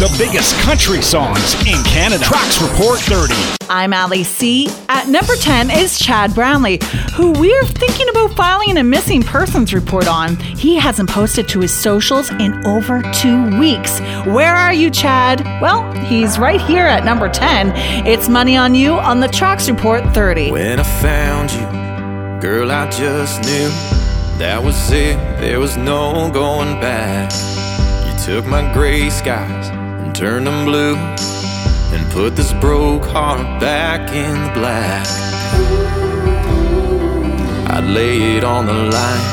the biggest country songs in Canada. Tracks Report 30. I'm Ali C. At number 10 is Chad Brownlee, who we're thinking about filing a missing persons report on. He hasn't posted to his socials in over 2 weeks. Where are you, Chad? Well, he's right here at number 10. It's Money on You on the Tracks Report 30. When I found you, girl, I just knew that was it. There was no going back. You took my gray skies and turned them blue, and put this broke heart back in the black. I'd lay it on the line,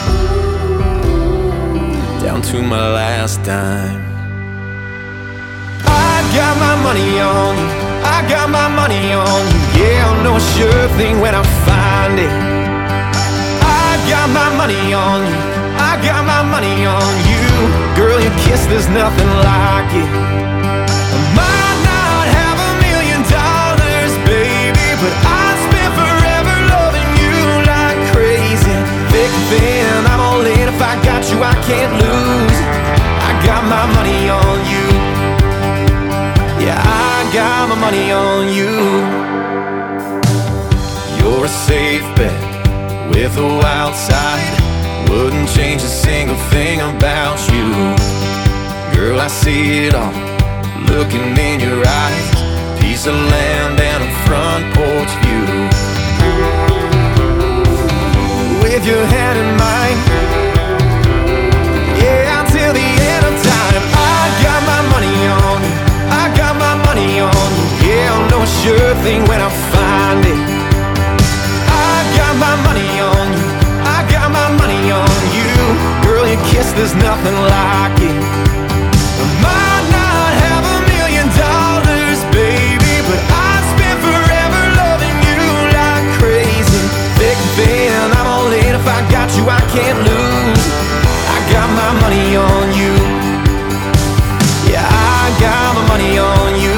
down to my last dime. I got my money on you, I got my money on you. Yeah, I'll know a sure thing when I find it. I got my money on you, I got my money on you. Girl, your kiss, there's nothing like it. I might not have $1 million, baby, but I'd spend forever loving you like crazy. Thick and thin, I'm all in. If I got you, I can't lose. I got my money on you. Yeah, I got my money on you. You're a safe bet with a wild side. Wouldn't change a single thing about you. Girl, I see it all, looking in your eyes. Piece of land and a front porch view. With your hand in mine, yeah, until the end of time. I got my money on you, I got my money on you. Yeah, I'll know a sure thing when I find it. I got my money on you, I got my money on you. Girl, your kiss, there's nothing like it. I might not have $1 million, baby, but I'd spend forever loving you like crazy. Thick and thin, I'm all in. If I got you, I can't lose. I got my money on you. Yeah, I got my money on you.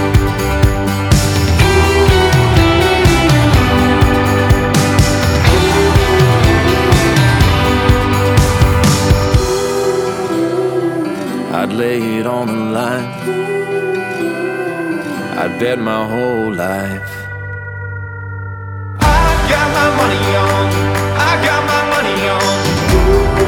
I'd lay it on the line, I'd bet my whole life. I got my money on you, I got my money on you.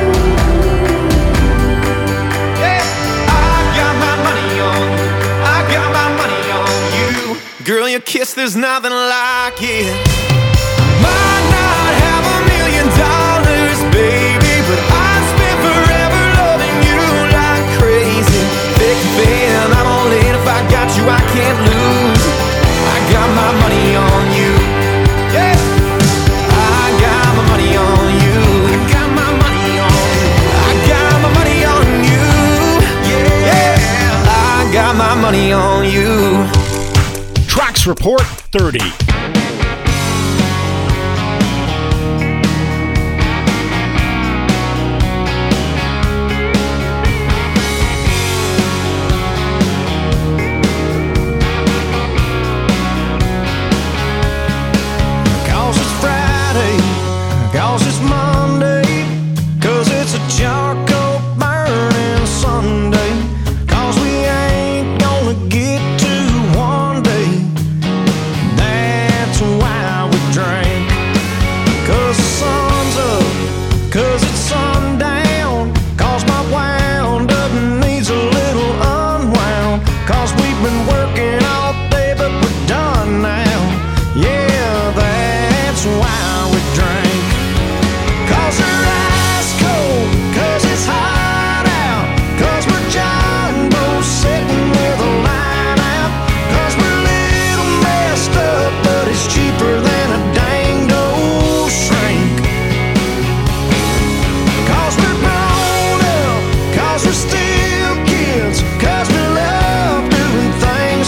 Yeah, I got my money on you, I got my money on you. Girl, your kiss, there's nothing like it. Might not have $1 million, baby, but I'd spend forever loving you like crazy. Thick and thin, I'm all in. If I got you, I can't lose. I got my money on you. Yeah, I got my money on you. I got my money on you. I got my money on you. Yeah, I got my money on you. Tracks Report 30. We're still kids, 'cause we love doing things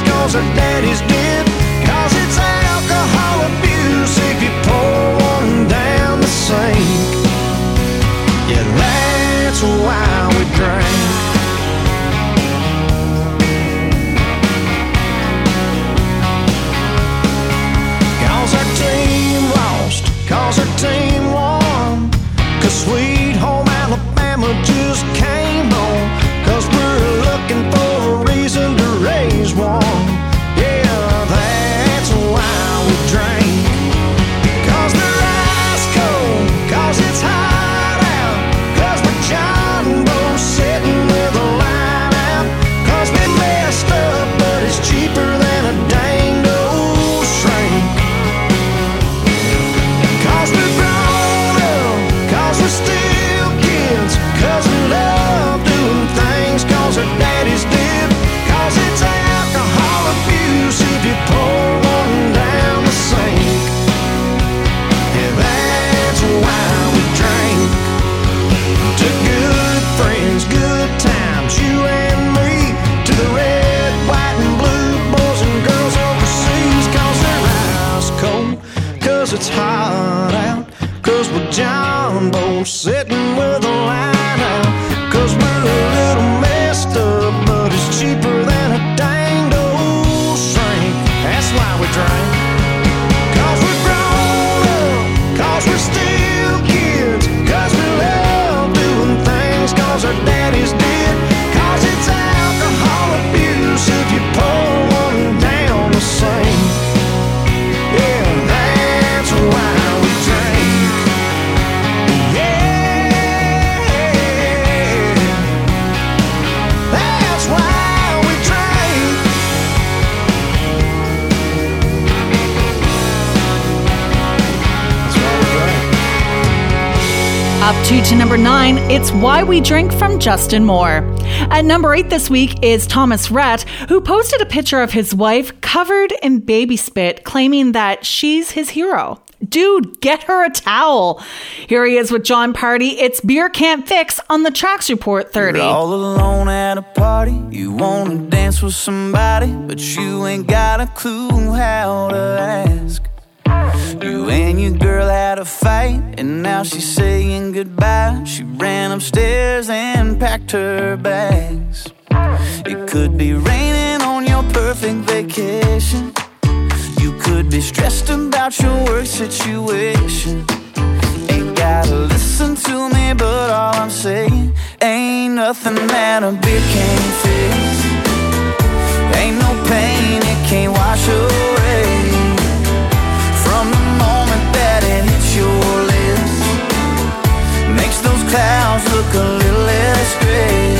Up to number 9, it's Why We Drink from Justin Moore. At number 8 this week is Thomas Rhett, who posted a picture of his wife covered in baby spit, claiming that she's his hero. Dude, get her a towel. Here he is with John Party. It's Beer Can't Fix on the Tracks Report 30. You're all alone at a party. You want to dance with somebody, but you ain't got a clue how to ask. You and your girl had a fight, and now she's saying goodbye. She ran upstairs and packed her bags. It could be raining on your perfect vacation. You could be stressed about your work situation. Ain't gotta listen to me, but all I'm saying, ain't nothing that a beer can't fix. Ain't no pain it can't wash away. From the moment that it hits your lips, makes those clouds look a little less gray.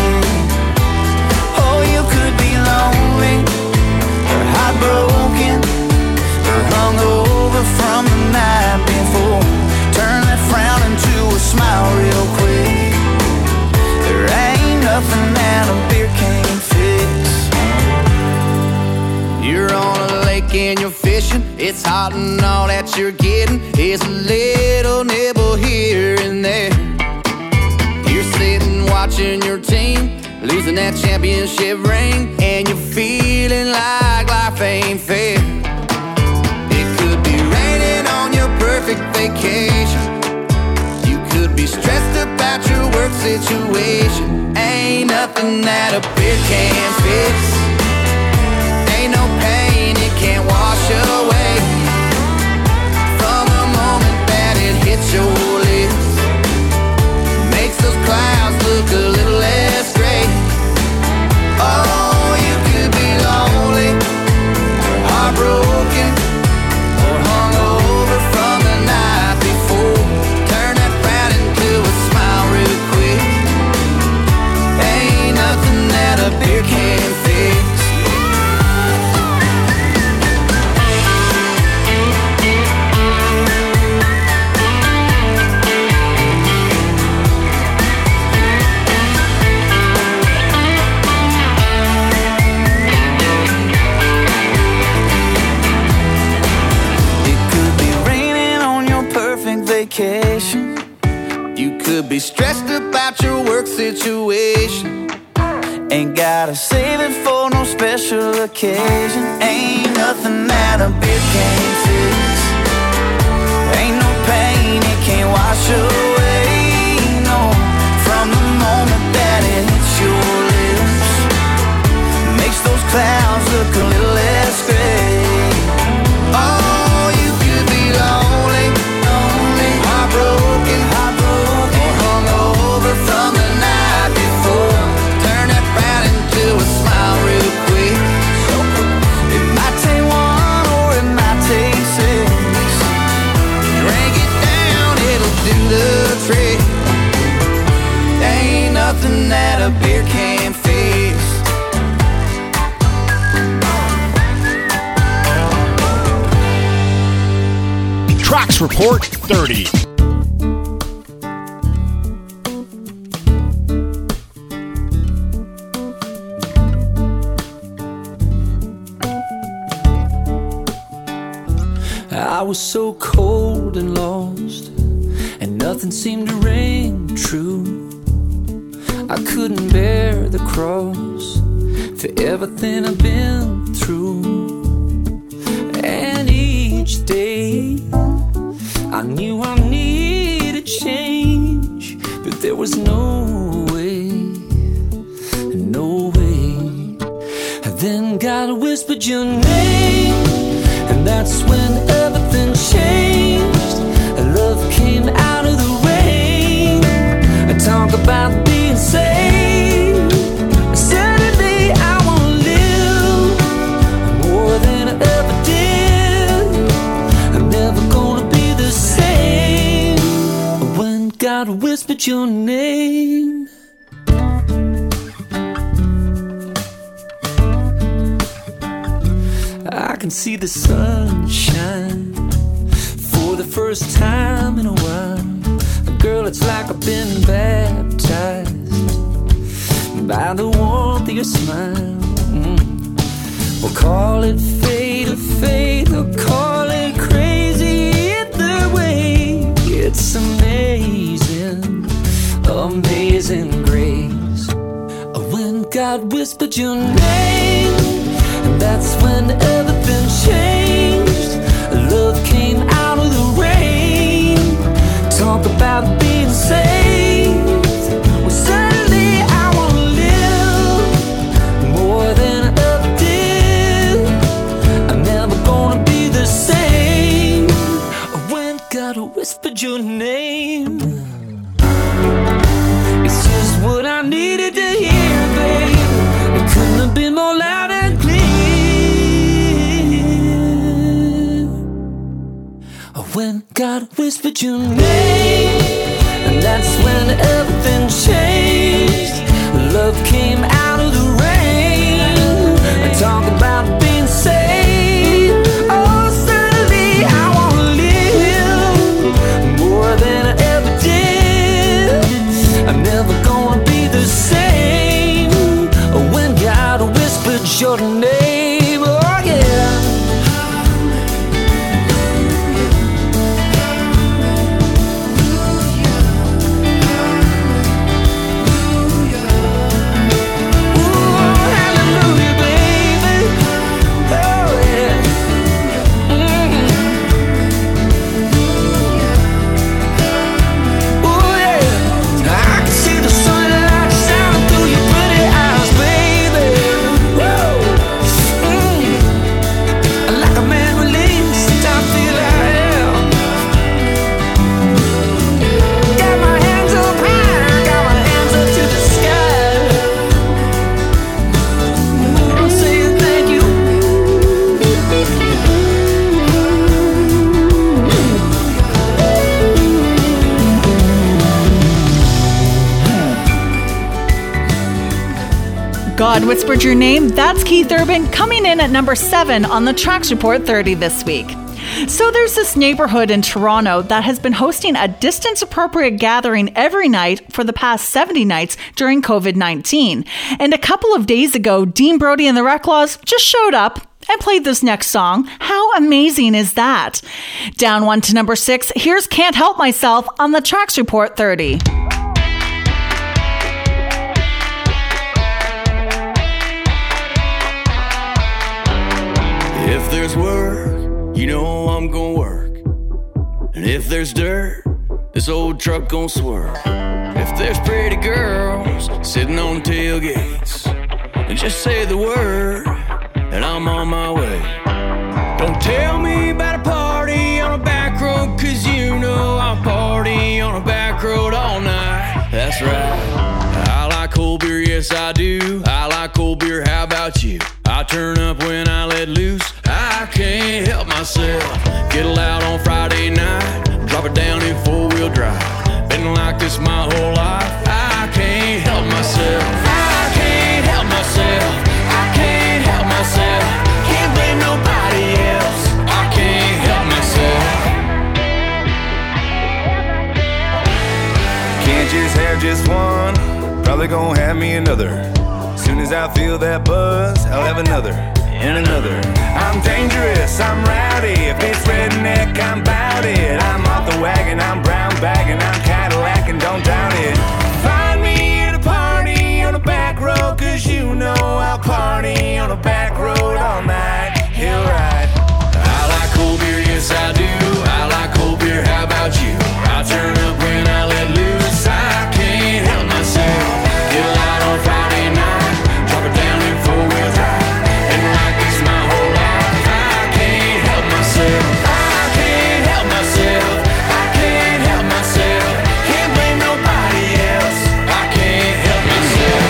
Oh, you could be lonely, or heartbroken, or hungover from the night before. Turn that frown into a smile real quick. There ain't nothing that a beer can't fix. You're on a lake and you're fishing. It's hot and all that you're getting is a little nibble here and there. You're sitting watching your team losing that championship ring, and you're feeling like life ain't fair. It could be raining on your perfect vacation. You could be stressed about your work situation. Ain't nothing that a beer can't fix. Ain't no pain it can't wash away. From the moment that it hits your lips, makes those clouds look a little less gray. Oh, you could be lonely, or heartbroken, or hungover from the night before. Turn that frown into a smile real quick. Ain't nothing that a beer can't fix. Vacation. You could be stressed about your work situation. Ain't gotta save it for no special occasion. Ain't nothing that a beer can't fix. Ain't no pain it can't wash away. No, from the moment that it hits your lips, makes those clouds look a little less gray. Oh, you could be lonely, heartbroken, or hungover from the night before. Turn that frown into a smile real quick. It might take one or it might take six. Drink it down, it'll do the trick. Ain't nothing that a beer can't fix. Tracks Report 30. I was so cold and lost, and nothing seemed to ring true. I couldn't bear the cross for everything I've been through. And each day I knew I needed change, but there was no way, no way. I then God whispered your name, and that's when everything changed. Love came out of the rain. I talk about being saved. Suddenly I want to live more than I ever did. I'm never gonna be the same when God whispered your name. I can see the sunshine for the first time in a while. Girl, it's like I've been baptized by the warmth of your smile. We'll call it fate or faith, or call it crazy. Either way, it's amazing, amazing grace. When God whispered your name, and that's when everything changed. Love came out of the rain. Talk about being saved. Well, suddenly I want to live more than I ever did. I'm never gonna be the same when God whispered your name. It's just what I needed to hear, babe. It couldn't have been more loud and clear. When God whispered your name, and that's when everything changed. Love came out of the rain. And talk about being saved. Oh, suddenly I want to live more than I ever did. I'm never gonna be the same when God whispered your name. Oh yeah. God Whispered Your Name, that's Keith Urban, coming in at number 7 on the Tracks Report 30 this week. So there's this neighborhood in Toronto that has been hosting a distance-appropriate gathering every night for the past 70 nights during COVID-19. And a couple of days ago, Dean Brody and the Reclaws just showed up and played this next song. How amazing is that? Down one to number 6, here's Can't Help Myself on the Tracks Report 30. If there's work, you know I'm gonna work. And if there's dirt, this old truck gonna swerve. If there's pretty girls sitting on tailgates, and just say the word, and I'm on my way. Don't tell me about a party on a back road, 'cause you know I'll party on a back road all night. That's right. I like cold beer, yes I do. I like cold beer, how about you? I turn up when I let loose. I can't help myself. Get loud on Friday night, drop it down in four-wheel drive. Been like this my whole life. I can't help myself. I can't help myself. I can't help myself. Can't blame nobody else. I can't help myself. Can't just have just one. Probably gonna have me another. Soon as I feel that buzz, I'll have another and another. I'm dangerous, I'm rowdy. If it's redneck, I'm bout it. I'm off the wagon, I'm brown bagging, I'm Cadillac and don't doubt it. Find me at a party on a back road, 'cause you know I'll party on a back road all night. He'll ride. I like cold beer, yes I do. I like cold beer, how about you? I turn up when I let loose. I can't help myself. Get loud on Friday night, drop it down in four-wheel drive. And like this my whole life. I can't help myself. I can't help myself. I can't help myself. Can't blame nobody else. I can't help myself.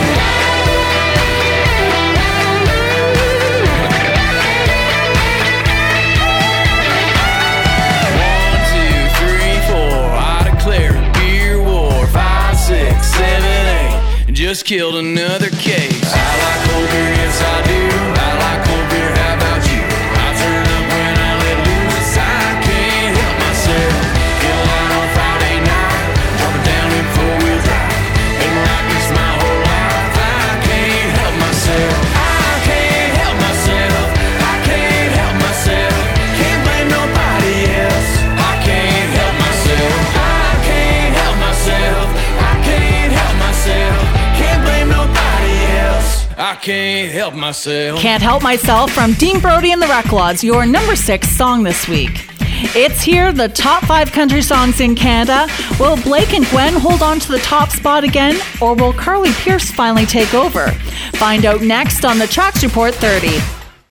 1, 2, 3, 4. I declare beer war. 5, 6, 7, 8. Just killed another case. I like cold beer, yes I do. I like cold beer, how about you? I turn up when I let loose. I can't help myself. Get loud on Friday night, drop can't help myself. Can't Help Myself from Dean Brody and the Recklods, your number 6 song this week. It's here, the top 5 country songs in Canada. Will Blake and Gwen hold on to the top spot again, or will Carly Pearce finally take over? Find out next on the Tracks Report 30.